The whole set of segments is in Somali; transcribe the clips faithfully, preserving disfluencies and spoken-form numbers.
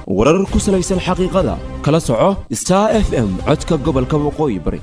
warar ku salaysan xaqiiqada kala soco Star F M codka gobolka waqooyi bari.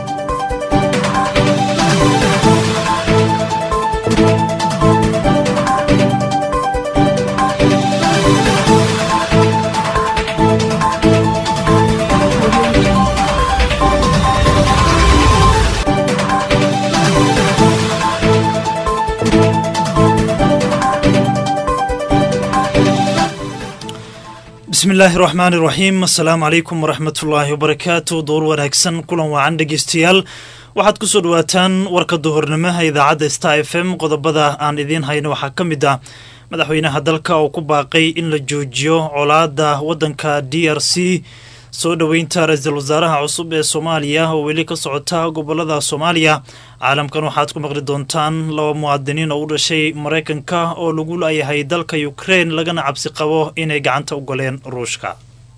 بسم الله الرحمن الرحيم السلام عليكم ورحمة الله وبركاته دور wanaagsan kulan wacan dhageystayaal waxaad ku soo dhawaataan warka duhurnimada idaacadda Star F M qodobada aan idin hayno waxa kamid ah madaxweynaha dalka oo ku baaqay in la joojiyo colaada wadanka D R C soo dhaweynta ra'iisul wasaaraha cusub ee Soomaaliya oo weli ka socota gobolada Soomaaliya caalamkan waxaad ku maqli doontaan laba muwaadiniin oo u dhashay Mareykanka oo lagu leeyahay dalka Ukraine lagana cabsi qabo inay gacanta u galeen Ruushka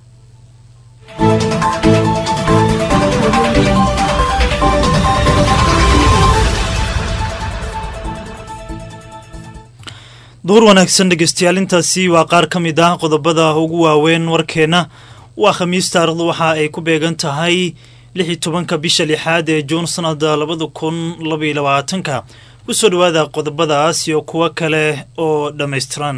door wanaagsan dhageystayaal intaasi waa qaar ka mid ah qodobada ugu waaweyn warkeena waa khamiis taariikhdu waxa ay ku beegan tahay lix iyo tobanka bisha lixaad ee Juun sanada laba kun laba iyo labaatan ku soo dhawaada qodobadaas iyo kuwa kale oo dhameystiran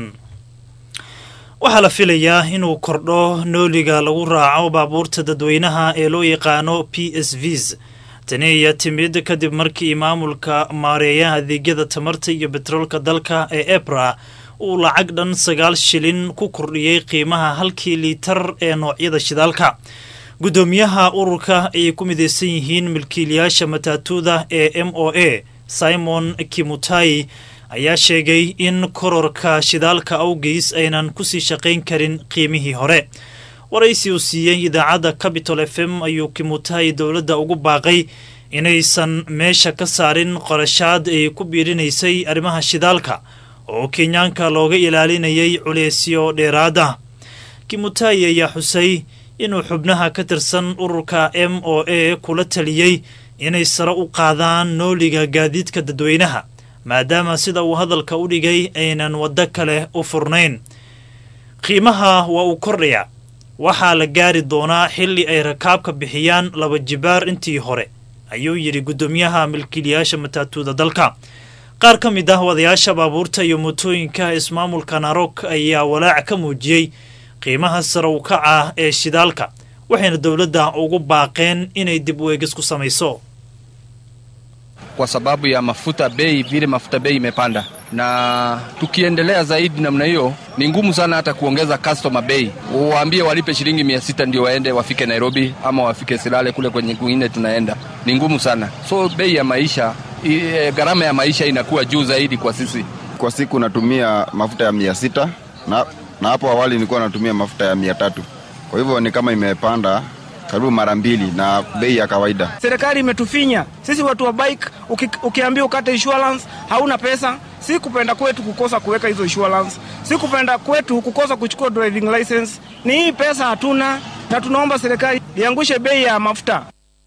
waxa la filayaa inuu kordho nooliga lagu raaco baabuurta dadweynaha ee loo yaqaano P S Vs tani ayaa timid kadib markii maamulka maareeya adeegyada tamarta iyo petroolka dalka ee EPRA uu lacag dhan sagaal shilin ku kordhiyay qiimaha halkii liitar ee noocyada shidaalka gudoomiyaha ururka ay ku mideysan yihiin milkiilayaasha matatuda ee M O A Simon Kimutai ayaa sheegay in kororka shidaalka awgeys aynan ku sii shaqayn karin qiimihii hore waraysi uu siiyay idaacadda Capital F M ayuu Kimutai dowladda ugu baaqay inaysan meesha ka saarin qorashaad ay ku biirinaysay arrimaha shidaalka oo Kenyaanka looga ilaalinayay culeysyo dheeraada Kimutai ayaa xusay inuu xubnaha ka tirsan ururka M O A kula taliyay inay sare u qaadaan nooliga gaadiidka dadweynaha maadaama sida uu hadalka u dhigay aynan wada kale u furnayn qiimaha waa uu kordhaya waxaa la gaari doonaa xilli ay rakaabka bixiyaan laba jibaar intii hore ayuu yiri gudoomiyaha milkiilayaasha matatuda dalka qaar ka mid ah wadayaasha baabuurta iyo mootooyinka ismaamulka Narok ayaa walaac ka muujiyay qiimaha sare u kaca ee shidaalka waxayna dawladda ugu baaqeen inay dib u eegis ku samayso kwa sababu ya mafuta bei vile mafuta bei imepanda na tukiendelea zaidi namna hiyo ni ngumu sana hata kuongeza customer bei uwaambie walipe shilingi mia sita ndio waende wafike Nairobi ama wafike Silale kule kwenye kwingine tunaenda ni ngumu sana so bei ya maisha e, gharama ya maisha inakuwa juu zaidi kwa sisi kwa siku natumia mafuta ya mia sita na na hapo awali nilikuwa natumia mafuta ya mia tatu kwa hivyo ni kama imepanda karibu mara mbili na bei ya kawaida serikali imetufinya sisi watu wa bike uki, ukiambia ukate insurance hauna pesa si kupenda kwetu kukosa kuweka hizo insurance si kupenda kwetu kukosa kuchukua driving license ni hii pesa hatuna na tunaomba serikali iangushe bei ya mafuta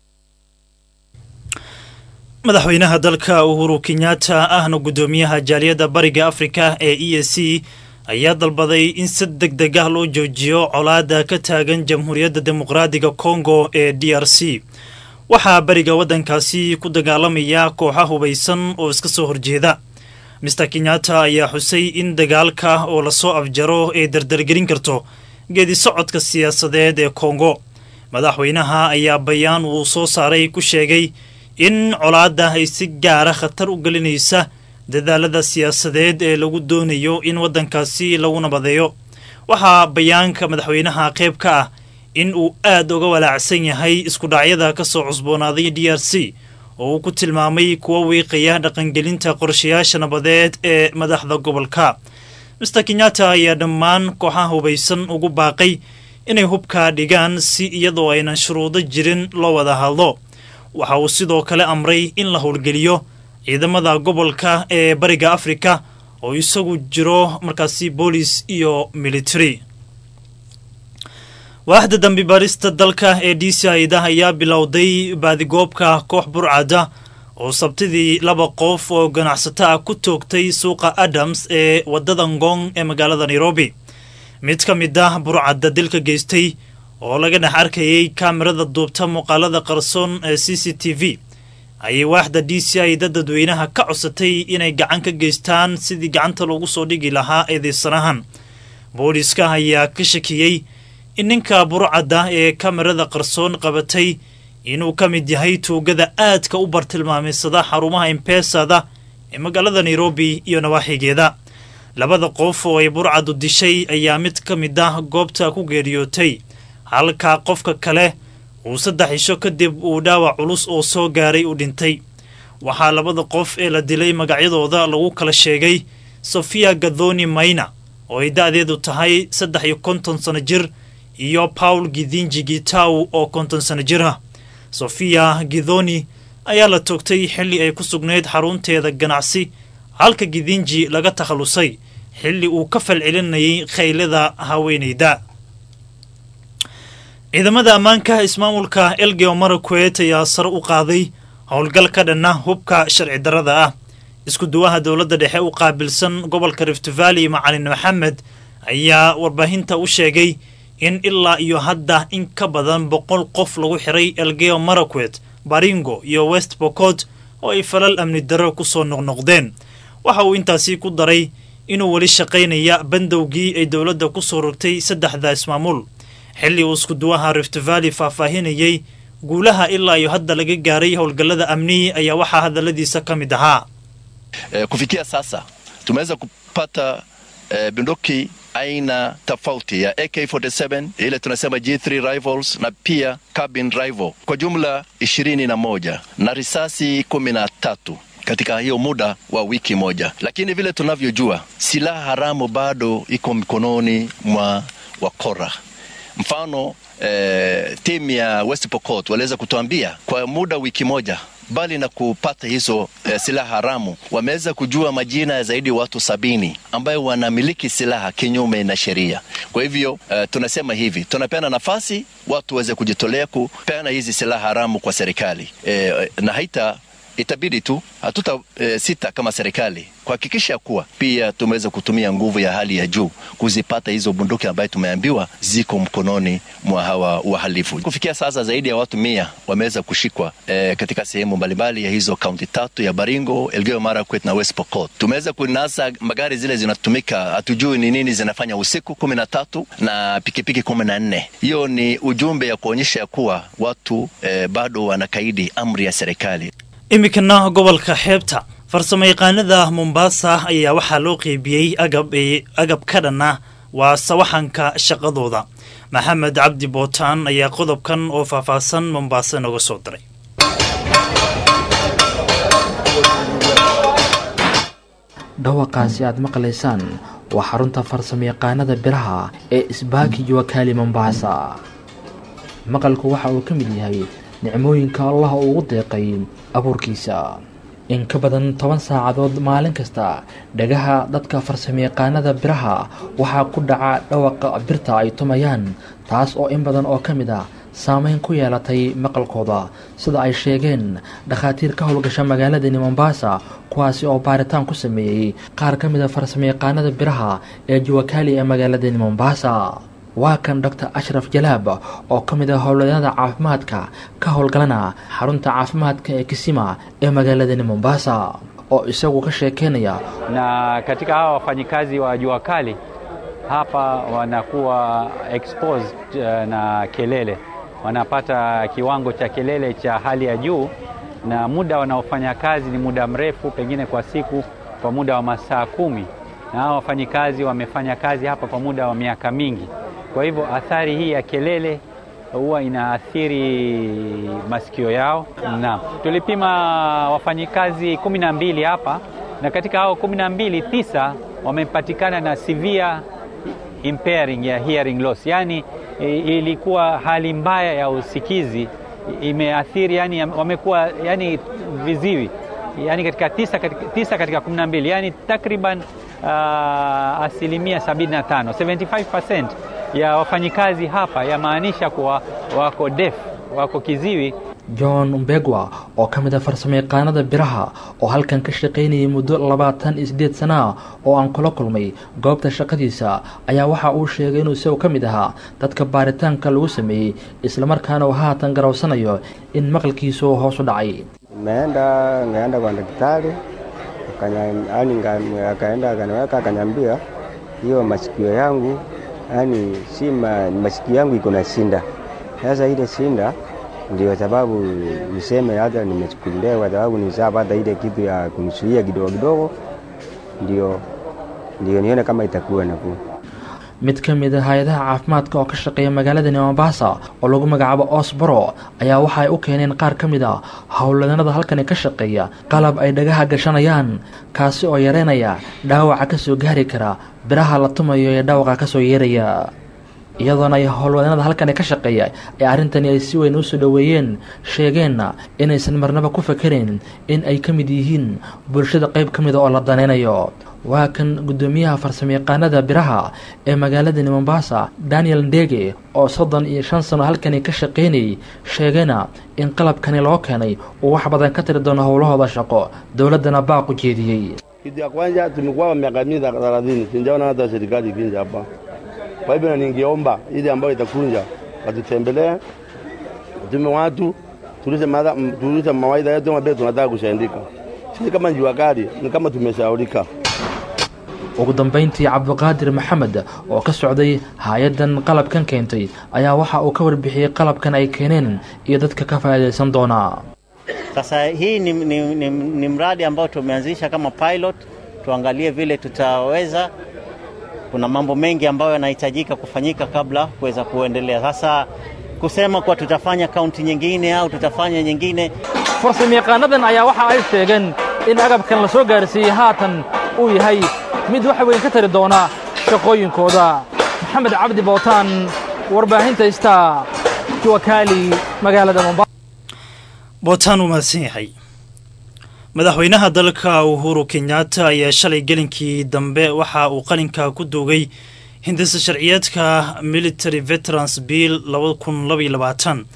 madaxweynaha dalka Uhuru Kenyatta ahna gudoomiyaha jaaliyadda bariga Afrika ee E A C ayaa dalbaday in si degdeg ah loo joojiyo colaada ka taagan Jamhuuriyadda Dimuqraadiga Congo ee D R C waxa bariga wadankaasi ku dagaalamaya kooxo hubeysan oo iska soo horjeeda Mister Kenyatta ayaa xusay in dagaalka oo la soo afjaro ay dardargelin karto geedi socodka siyaasadeed ee Congo madaxweynaha ayaa bayaan uu soo saaray ku sheegay in colaada ay si gaar ah khatar u gelinaysa dadaalada siyaasadeed ee lagu doonayo in wadankaasi lagu nabadeeyo waxa bayaanka madaxweynaha qayb ka ah in uu aad uga walaacsan yahay isku dhacyada ka soo cusboonaaday D R C oo uu ku tilmaamay kuwa wiiqaya dhaqangelinta qorshayaasha nabadeed ee madaxda gobolka Mister Kenyatta ayaa dhammaan kooxaha hubeysan ugu baaqay inay hubka dhigaan si iyadoo aynan shuruudo jirin loo wada hadlo waxa uu sidoo kale amray in la howlgeliyo ciidamada gobolka ee bariga Afrika oo isagu jiro markaasi police iyo military waaxda dambi baarista dalka ee D C I da ayaa bilowday baadigoobka koox burcada oo sabtidii laba qof oo ganacsato ah ku toogtay suuqa Adams ee wadada Ngong ee magaalada Nairobi mid ka mid ah burcadda dilka geystay oo laga dhex arkayay kaamirada duubta muuqaalada qarsoon ee c c t v ayay waaxda d c i dadweynaha ka codsatay inay gacan ka geystaan sidii gacanta loogu soo dhigi lahaa eedeysanahan. booliska ayaa ka shakiyey in ninka burcadda ee kaamirada qarsoon qabatay inuu ka mid yahay tuugada aadka u bartilmaamaysada xarumaha M-Pesada ee magaalada Nairobi iyo nawaaxigeeda. labada qof oo ay burcaddu dishay ayaa mid ka mid ah goobta ku geeriyootay, halka qofka kale uu saddex isho kadib uu dhaawac culus oo soo gaaray u dhintay. waxaa labada qof ee la dilay magacyadooda lagu kala sheegay Sofia Gadhoni Maina oo ay da'deedu tahay saddex iyo konton sano jir iyo Paul Githinji Gitau oo konton sano jir ah. Sofia Gadhoni ayaa la toogtay xilli ay ku sugnayd xarunteeda ganacsi, halka Githinji laga takhalusay xilli uu ka falcelinayay khaylada haweeneyda. ciidamada ammaanka ismaamulka Elgeyo Marakwet ayaa sare u qaaday howlgal ka dhanna hubka sharci darrada ah. isku duwaha dowladda dhexe u qaabilsan gobolka Rift Valley Macalin Maxamed ayaa warbaahinta u sheegay in ilaa iyo hadda in ka badan boqol qof lagu xiray Elgeyo Marakwet, Baringo iyo West Pokot oo ay falal amni darro ku soo noqnoqdeen. waxa uu intaasi ku daray inuu wali shaqaynaya bandowgii ay dowladda ku soo rogtay saddexda ismaamul. xilli uu isku duwaha Rift Valley faahfaahinayay guulaha ilaa iyo hadda laga gaaray howlgallada amni ayaa waxaa hadaladiisa ka mid ahaa. E, kufikia sasa tumeweza kupata e, bunduki aina tofauti ya A K forty-seven, ile tunasema G three rifles na pia carbine rifle, kwa jumla ishirini na moja na risasi kumi na tatu katika hiyo muda wa wiki moja. Lakini vile tunavyojua silaha haramu bado iko mikononi mwa wakora. Mfano eh, timu ya West Pokot waliweza kutuambia kwa muda wiki moja, bali na kupata hizo eh, silaha haramu, wameweza kujua majina ya zaidi watu sabini ambayo wanamiliki silaha kinyume na sheria. Kwa hivyo eh, tunasema hivi, tunapeana nafasi watu waweze kujitolea kupeana hizi silaha haramu kwa serikali. Eh, na haita itabidi tu hatuta e, sita kama serikali kuhakikisha kuwa pia tumeweza kutumia nguvu ya hali ya juu kuzipata hizo bunduki ambayo tumeambiwa ziko mkononi mwa hawa wahalifu. Kufikia sasa zaidi ya watu mia wameweza kushikwa e, katika sehemu mbalimbali ya hizo kaunti tatu ya Baringo, Elgeyo Marakwet na West Pokot. Tumeweza kunasa magari zile zinatumika, hatujui ni nini zinafanya usiku, kumi na tatu na pikipiki kumi na nne. Hiyo ni ujumbe ya kuonyesha kuwa watu e, bado wanakaidi amri ya serikali. imikana gobolka xeebta farsamayaqaanada Mombasa ayaa waxaa loo qeybiyey agab agab ka dhanna waa sawaxanka shaqadooda. Maxamed Cabdi Bootaan ayaa qodobkan oo faahfaahsan Mombasa nooga soo diray. dhawaqaasi aad maqlaysaan waa xarunta farsamayaqaanada biraha ee Isbaaki Juwakali Mombasa. maqalku waxa uu ka mid yahay nicmooyinka Allah ugu deeqay abuurkiisa. in ka badan toban saacadood maalin kasta dhagaha dadka farsamayaqaanada biraha waxaa ku dhaca dhawaqa birta ay tumayaan, taas oo in badan oo ka mid ah saameyn ku yeelatay maqalkooda, sida ay sheegeen dhakhaatiir ka howlgasha magaalada Mombasa kuwaasi oo baaritaan ku sameeyey qaar ka mid ah farsamayaqaanada biraha ee Juwakali ee magaalada Mombasa. waa kan Doctor Ashraf Jalab oo ka mid ah howlwadeennada caafimaadka ka howlgalana xarunta caafimaadka ee Kisima ee magaalada Mombasa oo isagu ka sheekeynaya. Na katika hawa wafanyikazi wa Juwakali hapa wanakuwa exposed uh, na kelele, wanapata kiwango cha kelele cha hali ya juu, na muda wanaofanya kazi ni muda mrefu, pengine kwa siku kwa muda wa masaa kumi, na hawa wafanyikazi wamefanya kazi hapa kwa muda wa miaka mingi. Kwa hivyo athari hii ya kelele huwa inaathiri masikio yao. Na tulipima wafanyikazi kumi na mbili hapa, na katika hao kumi na mbili tisa wamepatikana na severe impairing ya hearing loss, yani ilikuwa hali mbaya ya usikizi imeathiri, yani wamekuwa yani viziwi, yani katika tisa katika, tisa katika kumi na mbili, yani takriban uh, asilimia sabini na tano, seventy-five percent ya wafanyikazi hapa yamaanisha kuwa wako deaf, wako kiziwi, john mbegwa oo ka mid ah farsamayaqaanada biraha oo halkan ka shaqaynayay muddo labaatan iyo siddeed sana oo aan kula kulmay goobta shaqadiisa ayaa waxa uu sheegay inuu isagu ka mid ahaa dadka baaritaanka lagu sameeyey islamarkaana uu haatan garawsanayo in maqalkiisu hoos u dhacay. Naenda naenda kwa daktari akanya akaenda akaniweka akaniambia hiyo masikio yangu yani si ma, masikio yangu iko na shinda. Sasa ile shinda ndio sababu niseme hata nimechukuliwa kwa sababu nishapata ile kitu ya kunisuia kidogo kidogo ndio ndio nione kama itakuwa nafuu. mid ka mid ah hay'adaha caafimaadka oo ka shaqeeya magaalada Mombasa oo lagu magacaabo Osboro ayaa waxa ay u keeneen qaar ka mid ah hawlwadanada halkan ka shaqeeya qalab ay dhagaha gashanayaan kaasi oo yareynaya dhaawaca ka soo gaari kara biraha la tumayo ee dhaawaca ka soo yeeraya. iyadoona ay hawlwadanada halkan ka shaqeeya ee arintani ay si weyn u soo dhaweeyeen sheegeenna inaysan marnaba ku fakareen in ay ka mid yihiin bulshada qayb ka mid ah oo la daneynayo. waa kan gudoomiyaha farsamayaqaanada biraha ee magaalada Mombasa Daniel Ndege oo soddon iyo shan sano halkan ka shaqeynay sheegayna in qalabkani loo keenay oo wax badan ka tiri doono hawlahooda shaqo dawladana baaq u jeediyay. Kitu ya kwanza tumekuwa miaka thelathini sijaona hata serikali kinja hapa. Kwa hivyo ningeomba ile ambayo itakunja watutembelee tume watu tulize mada tulize mawaidha yetu ambayo tunataka kushaandika. Sisi kama jua kali ni kama tumeshaurika. ugu dambeyntii Cabdiqaadir Maxamed oo ka socday hay'adan qalabkan keentay ayaa waxa uu ka warbixiyay qalabkan ay keeneen iyo dadka ka faa'iideysan doona. Sasa hii ni, ni, ni, ni mradi ambao tumeanzisha kama pilot tuangalie vile tutaweza. Kuna mambo mengi ambayo yanahitajika kufanyika kabla kuweza kuendelea. Sasa kusema kwa tutafanya kaunti nyingine au tutafanya nyingine. farsamayaqaanadan ayaa waxa ay sheegeen in agabkan la soo gaarsiiyay haatan uu yahay mid wax weyn ka tari doona shaqooyinkooda. Maxamed Cabdi Bootaan warbaahinta ista Juwakali magaalada Mombasa. Bootaan uu mahadsan yahay. madaxweynaha dalka Uhuru Kenyatta ayaa shalay gelinkii dambe waxa uu qalinka ku doogay hindisa sharciyeedka Military Veterans Bill laba kun laba iyo labaatan.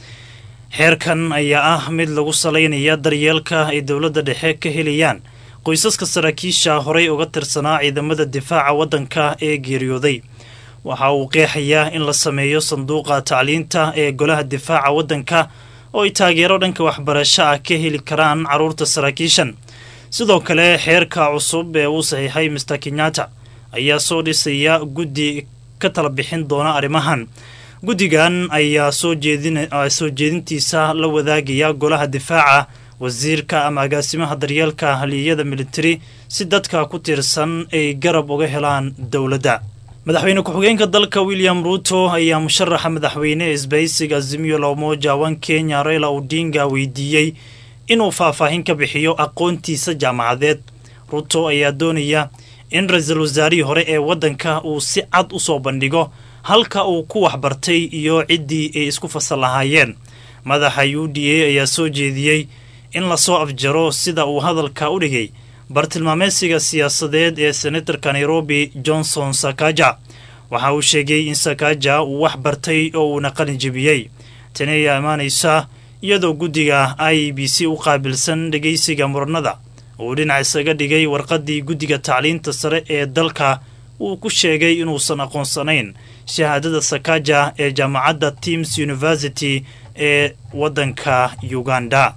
xeerkan ayaa ah mid lagu saleynaya daryeelka ay dawladda dhexe ka helayaan qoysaska saraakiisha horey uga tirsanaa ciidamada difaaca waddanka ee geeriyooday. waxa uu qeexayaa in la sameeyo sanduuqa tacliinta ee golaha difaaca waddanka oo ay taageero dhanka waxbarasho ah ka heli karaan carruurta saraakiishan. sidoo kale xeerka cusub ee uu saxiixay mister Kenyatta ayaa soo dhisaya guddi ka tala bixin doona arrimahan. guddigan ayaa soo jeedin soo jeedintiisa la wadaagaya golaha difaaca wasiirka ama agaasimaha daryeelka haliyada military si dadka ku tirsan ay garab uga helaan dawladda. madaxweyne ku-xigeenka dalka William Ruto ayaa musharaxa madaxweyne isbahaysiga Azimio la Umoja One Kenya Raila Odinga weydiiyey inuu faahfaahin ka bixiyo aqoontiisa jaamacadeed. Ruto ayaa doonaya in ra'iisul wasaarihii hore ee waddanka uu si cad u soo bandhigo halka uu ku waxbartay iyo ciddii ay isku fasal lahaayeen. madaxa U D A ayaa soo jeediyey in la soo afjaro sida uu hadalka u dhigay bartilmaameedsiga siyaasadeed ee senatorka Nairobi Johnson Sakaja. waxa uu sheegay in Sakaja uu wax bartay oo uu qalin jabiyey. tani ayaa imaanaysa iyadoo guddiga I E B C u qaabilsan dhageysiga muranada uu dhinac isaga dhigay warqadii guddiga tacliinta sare ee dalka uu ku sheegay inuusan aqoonsanayn shahaadada Sakaja ee jaamacadda Teams University ee waddanka Uganda.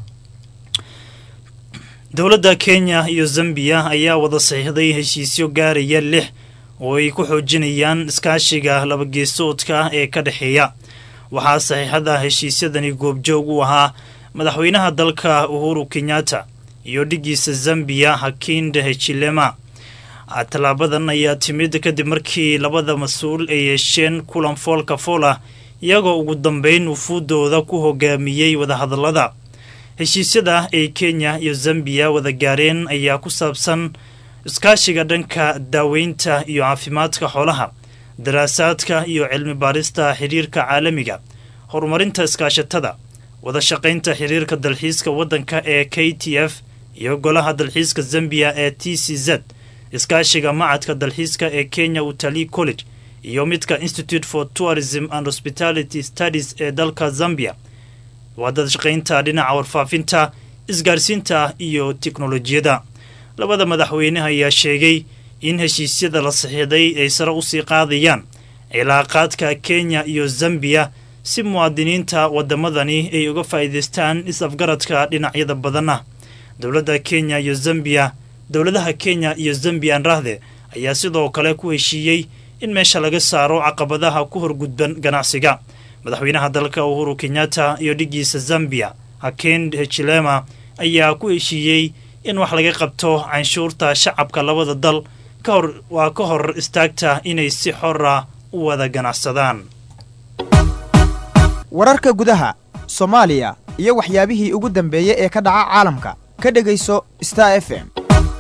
dawladda Kenya iyo Zambia ayaa wada saxiixday heshiisyo gaaraya lix oo ay ku xoojinayaan iskaashiga laba geesoodka ee ka dhaxeeya. waxaa saxiixada heshiisyadani goobjoog u ahaa madaxweynaha dalka Uhuru Kenyatta iyo dhigiisa Zambia Hakainde Hichilema. talaabadan ayaa timid kadib markii labada mas'uul ay yeesheen kulan foolka foola iyagoo ugu dambeyn ufuudooda ku hogaamiyey wadahadallada. heshiisyada ay Kenya iyo Zambia wada gaareen ayaa ku saabsan iskaashiga dhanka daaweynta iyo caafimaadka xoolaha, daraasaadka iyo cilmi baarista xiriirka caalamiga, horumarinta iskaashatada, wada shaqaynta xiriirka dalxiiska waddanka ee K T F iyo golaha dalxiiska Zambia ee T C Z, iskaashiga macadka dalxiiska ee Kenya Utalii College iyo midka Institute for Tourism and Hospitality Studies ee dalka Zambia. wadada shaqaynta dhinaca warfaafinta isgaarsiinta iyo tiknolojiyada. labada madaxweyne ayaa sheegay in heshiisyada la saxiixday ay sare usii qaadayaan cilaaqaadka Kenya iyo Zambia si muwaadiniinta wadamadani ay uga faa'iideystaan is-afgaradka dhinacyada badana. dowladda Kenya iyo Zambia dowladaha Kenya iyo Zambia raahde ayaa sidoo kale ku heshiiyey in meesha laga saaro caqabadaha ku horgudban ganacsiga. madaxweynaha dalka Uhuru Kenyatta iyo dhigiisa Zambia Hakainde Hichilema ayaa ku heshiiyey in wax laga qabto canshuurta shacabka labada dal ka hor waa ka hor istaagta inay si xor ah u wada ganacsadaan. wararka gudaha Soomaaliya iyo waxyaabihii ugu dambeeyay ee ka dhaca caalamka ka dhageyso Star F M.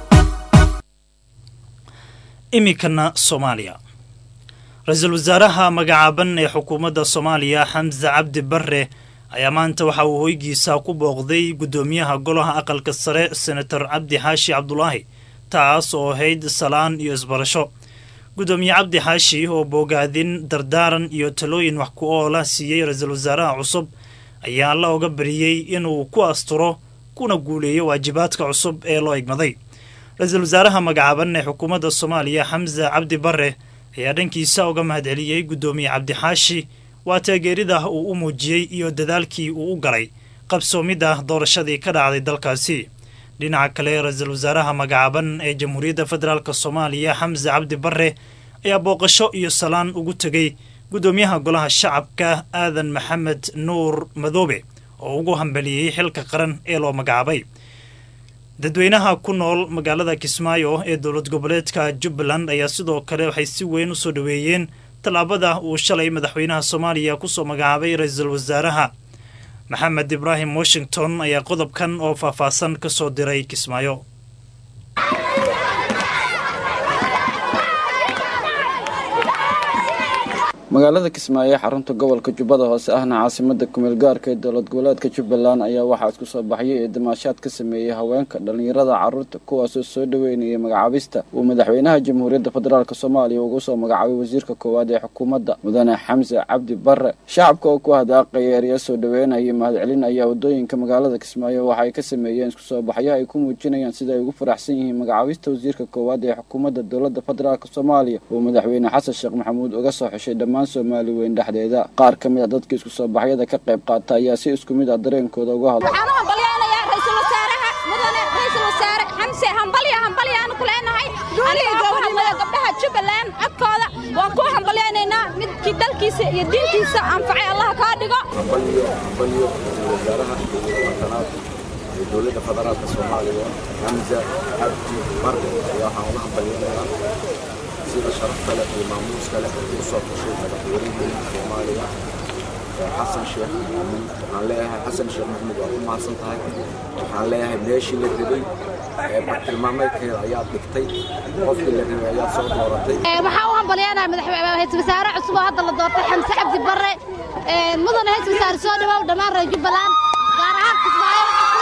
imikana Soomaaliya. Ra'iisul Wasaaraha magacaaban ee xukuumadda Soomaaliya Xamza Cabdi Barre ayaa maanta waxa uu hoygiisa ku booqday gudoomiyaha golaha aqalka sare Senator Cabdi Xaashi Cabdulaahi taas oo ahayd salaan iyo isbarasho. gudoomiye Cabdi Xaashi oo boogaadin dardaaran iyo talooyin wax ku oola siiyay ra'iisul wasaaraha cusub ayaa la uga bariyay inuu ku asturo kuna guuleeyo waajibaadka cusub ee loo igmaday. ra'iisul wasaaraha magacaaban ee xukuumadda Soomaaliya Xamza Cabdi Barre ayaa dhankiisa uga mahadceliyay gudoomiye Cabdi Xaashi waa taageerida uu u muujiyay iyo dadaalkii uu u galay qabsoomida doorashadii ka dhacday dalkaasi. dhinaca kale ra'iisul wasaaraha magacaaban ee Jamhuuriyadda Federaalka Soomaaliya Xamza Cabdi Barre ayaa booqasho iyo salaan ugu tagay gudoomiyaha golaha shacabka Aadan Maxamed Nuur Madoobe oo ugu hambaliyay xilka qaran ee loo magacaabay. dadweynaha ku nool magaalada Kismaayo ee dowlad goboleedka Jubbaland ayaa sidoo kale waxay si weyn u soo dhaweeyeen talaabada uu shalay madaxweynaha Soomaaliya ku soo magacaabay ra'iisul wasaaraha. Maxamed Ibrahim Washington ayaa qodobkan oo faahfaahsan ka soo diray Kismaayo. magaalada Kismaayo xarunta gobolka Jubbada Hoose ahna caasimada kumeel gaarka ee dowlad goboleedka Jubbaland ayaa waxaa isku soo baxay ee damaashaad ka sameeyay haweenka dhalinyarada carruurta kuwaas oo soo dhaweynaya magacaabista uu madaxweynaha Jamhuuriyadda Federaalka Soomaaliya ugu soo magacaabay wasiirka koowaad ee xukuumadda mudane Xamza Cabdi Barre. shacabka oo ku hadaaqay eriya soo dhaweynaya mahadcelin ayaa wadooyinka magaalada Kismaayo waxay ka sameeyeen isku soo baxyo ay ku muujinayaan sida ay ugu faraxsan yihiin magacaabista wasiirka koowaad ee xukuumadda dowladda Federaalka Soomaaliya oo madaxweyne Xasan Sheekh Maxamuud uga soo xushay dhammaan Soomaali weyn dhaxdeeda. qaar ka mid ah dadka isku soo baxyada ka qayb qaata ayaa si isku mid ah dareenkooda uga hadlay. waxaan u hambalyaanayaa ra'iisul wasaaraha mudane ra'iisul wasaare Xamse hambalya hambalya aan ku leenahay aniga gabadha gabdhaha Jubbaland codkooda waan ku hambalyaanaynaa midkii dalkiisa iyo diintiisa anfacay Allah ka dhigo. hambalyo hambalyo wasaaraha qanaad dowladda federaalka Soomaaliya Xamza Cabdi Barre waxaan u hambalyaanayaa sida sharafta leh iyo maamuuska leh ee soo gashay madaxweynaha Soomaaliya Xasan Sheekh Maxamuud. waxaan leeyahay Xasan Sheekh Maxamuud waa ku mahadsan tahay. waxaan leeyahay meeshii la rabay ee bartilmaameedkeeda ayaa dhigtay qofkii la rabay ayaa soo dooratay. waxaan u hambalyaanayaa madaxweynaha ra'iisul wasaare cusub oo hadda la doortay Xamza Cabdi Barre mudane ra'iisul wasaare soo dhawaad dhammaan reer Jubbaland gaar ahaan Kismaayo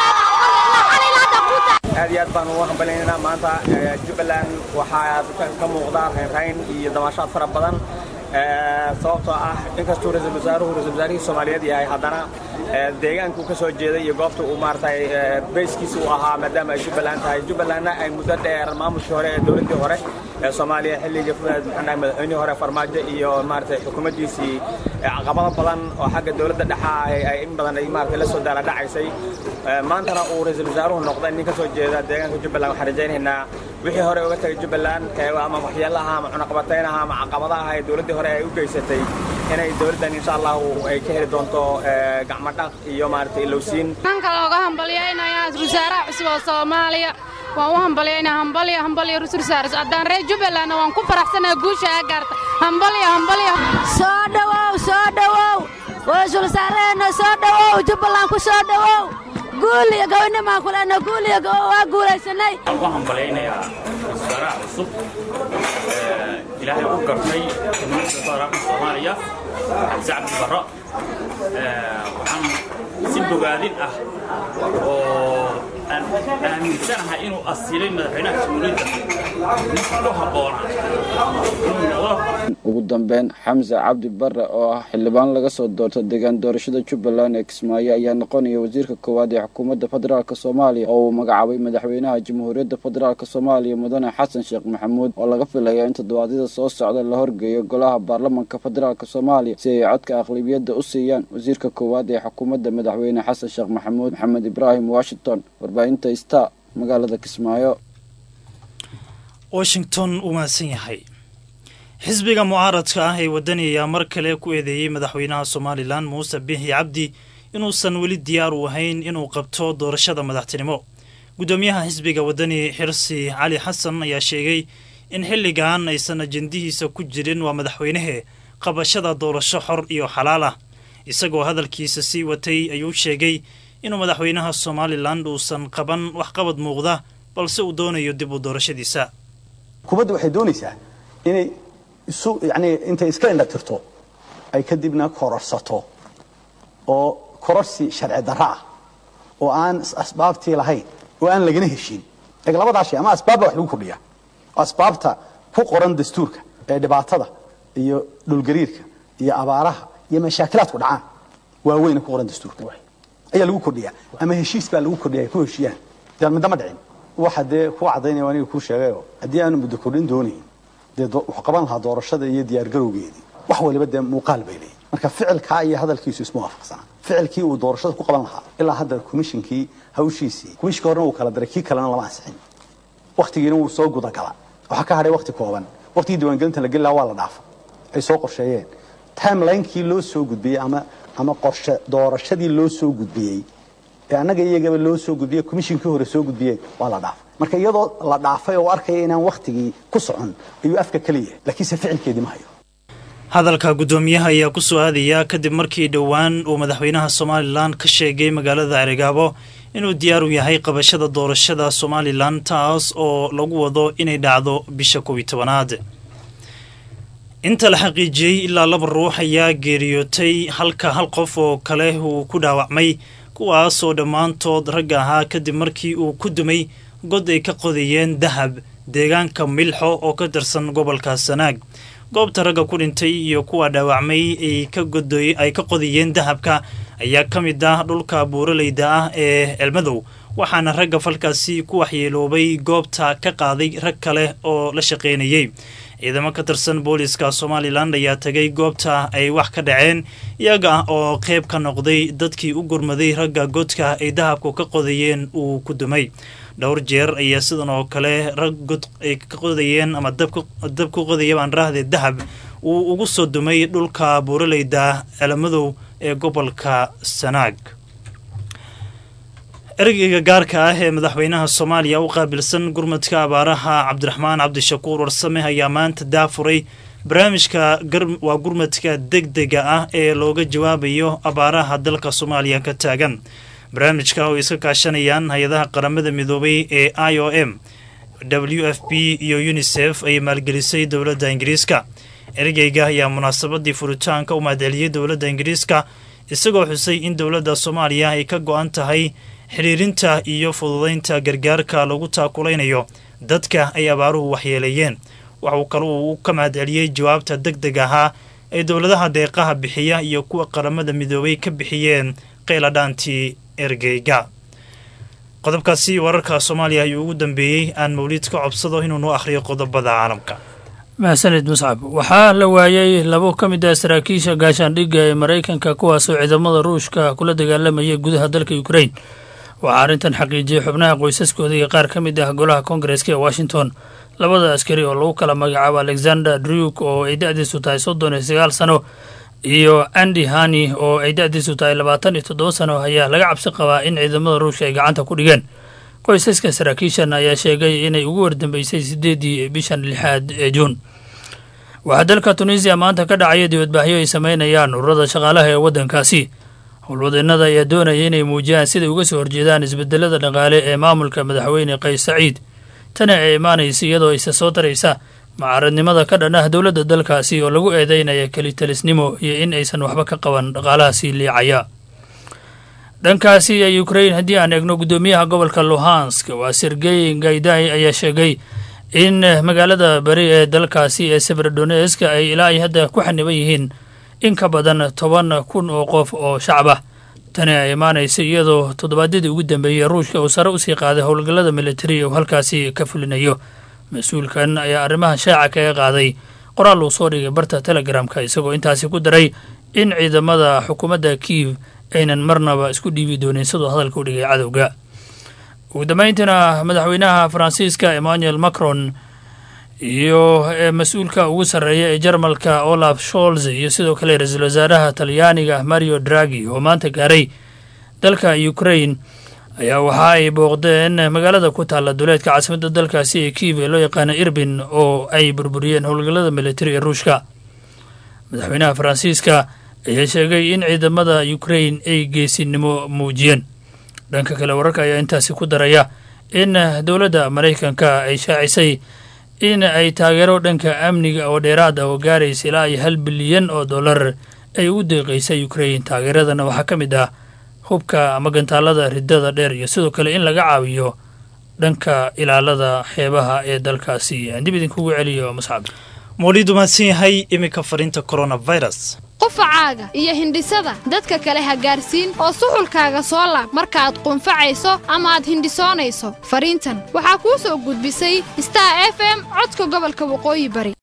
aad iyo aad baan ugu hambalyaynaa maanta Jubbaland waxaa ka muuqda reerayn iyo damaashaad fara badan sababtoo ah inkastoo ra'iisul wasaaruhu ra'iisul wasaarihii Soomaaliyeed yahay haddana deegaanka uu ka soo jeeday iyo goobta uu maartay bayskiisa uu ahaa maadaama ay Jubbaland tahay Jubbalandna ay muddo dheer maamulkii hore ee dowladda hore ee Soomaaliya xilligii maxaa madaxweynihii hore Farmaajo iyo maartay xukuumaddiisii caqabado badan oo xagga dowladda dhexa ay in badan ay maartay la soo daala dhacaysay maantana uu ra'iisul wasaaruhu noqday nin ka soo jeeda deegaanka Jubbaland waxaan rajaynaynaa wixii hore uga tagay Jubbaland ama waxyaalaha ama cunaqabataynaha ama caqabadaha ay dowladda hore ay u geysatay inay dowladdan insha Allah ay ka heli doonto gacmo dhaq iyo maartay ilowsiin. waxaan kale uga hambalyaynaa ra'iisul wasaaraha cusub oo Soomaaliya waan u hambalyaynaa hambalya hambalya ra'iisul wasaare haddaan reer Jubbaland waan ku faraxsanahay guusha ay gaartay hambalya hambalya soo dhawow soo dhawow ra'iisul wasaaraha soo dhawow Jubbaland ku soo dhawow guuliga go'nima kulana guuliga waa guulaysanay. waxaan hambalyaynaa ra'iisul wasaaraha cusub ee ilaahay u gartay Jamhuuriyadda Federaalka Soomaaliya Xamza Cabdi Barre waxaan si bogaadin ah oo aan aaminsanahay inuu asilay madaxweynaha Jamhuuriyadda ninka ku habboon inuu noqdo. ugu dambeyn xamse cabdi barre oo ah xildhibaan laga soo doorto deegaan doorashada jubbaland ee kismaayo ayaa noqonaya wasiirka koowaad ee xukuumadda federaalk soomaaliya oo uu magacaabay madaxweynaha jamhuuriyadda federaalk soomaaliya mudane xasan sheekh maxamuud oo laga filayo in toddobaadyada soo socda la horgeeyo golaha baarlamanka federaalk soomaaliya si ay codka aqlabiyadda u siiyaan wasiirka koowaad ee xukuumadda madaxweyne xasan sheekh maxamuud maxamed ibraahim washington warbaahinta star magaalada kismaayo. washington uu mahadsan yahay. xisbiga mucaaradka ah ee wadani ayaa mar kale ku eedeeyey madaxweynaha somalilan muuse biixi cabdi inuusan weli diyaar u ahayn inuu qabto doorashada madaxtinimo. gudoomiyaha xisbiga wadani xirsi cali xasan ayaa sheegay in xilligan aysan ajendihiisa ku jirin waa madaxweynahe qabashada doorasho xor iyo xalaal ah. isagoo hadalkiisa sii watay ayuu sheegay inuu madaxweynaha somalilan uusan qaban wax qabad muuqda balse uu doonayo dib u doorashadiisa. kubadda waxay doonaysaa inay isu yani intay iska indhatirto ay kadibna kororsato oo kororsi sharci darro ah oo aan asbaabtii lahayn oo aan lagana heshiin eeg labadaa shay ama asbaabba wax lagu kordhiyaa asbaabta ku qoran dastuurka ee dhibaatada iyo dhulgariirka iyo abaaraha iyo mashaakilaadku dhacaan waaweyn ku qoran dastuurka ayaa lagu kordhiyaa ama heshiis baa lagu kordhiyaa ku heshiiyaan dal midama dhicin waxa dee ku cadaynaya aniga ku sheegayo haddii aanu muddo kordhin doonayn dee wax qaban lahaa doorashada iyo diyaar garowgeedii wax waliba dee muuqaal bay leeyihin marka ficilkaa iyo hadalkiisu isma waafaqsana ficilkii uu doorashada ku qaban lahaa ilaa hadda komishinkii hawshiisii komishinka horena uu kala diray kii kalena lama ansixin waktigiina wuu soo gudagala waxaa ka hadhay wakti kooban waktigii diiwaangelinta la geli lahaa waa la dhaafa ay soo qorsheeyeen timelinekii loo soo gudbiyey ama ama qorshe doorashadii loo soo gudbiyey ee annaga iyagaba loo soo gudbiyey komishinkii hore soo gudbiyeen waa la dhaafay marka iyadoo la dhaafay oo arkaya inaan waktigii ku socon ayuu afka kaliya laakiinse ficilkeedii ma hayo. hadalka gudoomiyaha ayaa ku soo aadaya kadib markii dhowaan uu madaxweynaha somalilan ka sheegay magaalada Cerigabo inuu diyaar u yahay qabashada doorashada somalilan taas oo lagu wado inay dhacdo bisha kow iyo tobanaad. inta la xaqiijiyey ilaa laba ruux ayaa geeriyootay halka hal qof oo kale uu ku dhaawacmay kuwaasoo dhammaantood ragga ahaa kadib markii uu ku dumay god ay ka qodayeen dahab deegaanka milxo oo ka tirsan gobolka Sanaag. goobta ragga ku dhintay iyo kuwa dhaawacmay ay ka godoy ay ka qodayeen dahabka ayaa ka mid ah dhulka buuraleyda ah ee Elmadow waxaana ragga falkaasi ku waxyeeloobay goobta ka qaaday rag kale oo la shaqeynayay. ciidamo ka tirsan booliska Somaliland ayaa tagay goobta ay wax ka dhaceen iyaga oo qayb ka noqday dadkii u gurmaday ragga godka ay dahabku ka qodayeen uu ku dumay. dhowr jeer ayaa sidan oo kale rag god ay ka qodayeen ama dabku dab ku qodayeen aan raahde dahab uu ugu soo dumay dhulka buuraleyda Elmadow ee gobolka Sanaag. ergeyga gaarka ah ee madaxweynaha Soomaaliya u qaabilsan gurmadka abaaraha Cabdiraxmaan Cabdishakuur Warsame ayaa maanta daafuray barnaamijka waa gurmadka degdega ah ee looga jawaabayo abaaraha dalka Soomaaliya ka taagan. barnaamijka oo iska kaashanayaan hay'adaha qaramada midoobay ee I O M, W F P iyo UNICEF ay maalgelisay dowladda Ingiriiska. ergeyga ayaa munaasabadii furitaanka u mahadceliyay dowladda Ingiriiska isagoo xusay in dowladda Soomaaliya ay ka go'an tahay xiriirinta iyo fududeynta gargaarka lagu taakulaynayo dadka ay abaaruhu waxyeeleeyeen. waxuu kale uu ka mahadceliyey jawaabta degdeg ahaa ee dowladaha deeqaha bixiya iyo kuwa qaramada midoobay ka bixiyeen qeyladhaantii ergeyga. qodobkaasi wararka Soomaaliya ayuu ugu dambeeyey aan mawlid ka codsado inuu noo akhriyo qodobada caalamka. mahadsanid muscab. waxaa la waayay labo ka mid ah saraakiisha gaashaandhigga ee Maraykanka kuwaasoo ciidamada Ruushka kula dagaalamayay gudaha dalka Ukraine. waxaa arrintan xaqiijiyey xubnaha qoysaskooda iyo qaar ka mid ah golaha koongareeska ee Washington. labada askari oo lagu kala magacaabo Alexander Druk oo ay da'diisu tahay soddon iyo sagaal sano iyo Andy Hani oo ay da'diisu tahay labaatan iyo toddoba sano ayaa laga cabsi qabaa in ciidamada Ruushka ay gacanta ku dhigeen. qoysaska saraakiishan ayaa sheegay inay ugu wardambeysay sideedii bishan lixaad ee Juun. waxaa dalka Tunisia maanta ka dhacaya dibadbaxyo ay sameynayaan ururada shaqaalaha ee waddankaasi. howlwadeennada ayaa doonaya inay muujiyaan siday uga soo horjeedaan isbedelada dhaqaale ee maamulka madaxweyne Qays Saciid. tani ay imaanaysa iyadoo isa soo daraysa mucaaradnimada ka dhan ah dowladda dalkaasi oo lagu eedeynaya kelitalisnimo iyo in aysan waxba ka qaban dhaqaalahaasi liicaya. dhankaasi ee Ukraine haddii aan eegno gudoomiyaha gobolka Luhansk waa Sergey Gaidai ayaa sheegay in magaalada bari ee dalkaasi ee severodonetsk ay ilaa ay hadda ku xaniban yihiin in ka badan toban kun oo qof oo shacab ah. tani ay imaanaysa iyadoo toddobaadyadii ugu dambeeyey ruushka uu sare usii qaaday howlgallada militari uu halkaasi ka fulinayo. mas-uulkan ayaa arrimahan shaaca kaga qaaday qoraal uu soo dhigay barta telegramka isagoo intaasi ku daray in ciidamada xukuumadda kiiv aynan marnaba isku dhiibi doonin siduu hadalka u dhigay cadowga. ugu dambayntiina madaxweynaha faransiiska emmanuel macron iyo mas-uulka ugu sarreeya ee jarmalka olaf scholz iyo sidoo kale ra-iisul wasaaraha talyaaniga mario draghi oo maanta gaaray dalka ukraine ayaa waxa ay booqdeen magaalada ku taalla duleedka caasimadda dalkaasi ee kiiv ee loo yaqaana irbin oo ay burburiyeen howlgallada militari ee ruushka. madaxweynaha faransiiska ayaa sheegay in ciidamada ukraine ay geesinimo muujiyeen. dhanka kale wararka ayaa intaasi ku daraya in dowladda maraykanka ay shaacisay in ay taageero dhanka amniga oo dheeraad ah oo gaaraysa ilaa iyo hal bilyan oo dollar ay ugu deeqaysa ukraine. taageeradana waxaa ka mid ah hubka ama gantaalada ridada dheer iyo sidoo kale in laga caawiyo dhanka ilaalada xeebaha ee dalkaasi. aan dib idinkugu celiyo mascab. mawlidu mahadsan yahay. iminka fariinta coronavirus. qufacaaga iyo hindhisada dadka kale ha gaarsiin oo suxulkaaga soo laab markaaad qunfacayso ama aad hindhisoonayso. fariintan waxaa kuu soo gudbisay star f m codka gobolka waqooyi bari.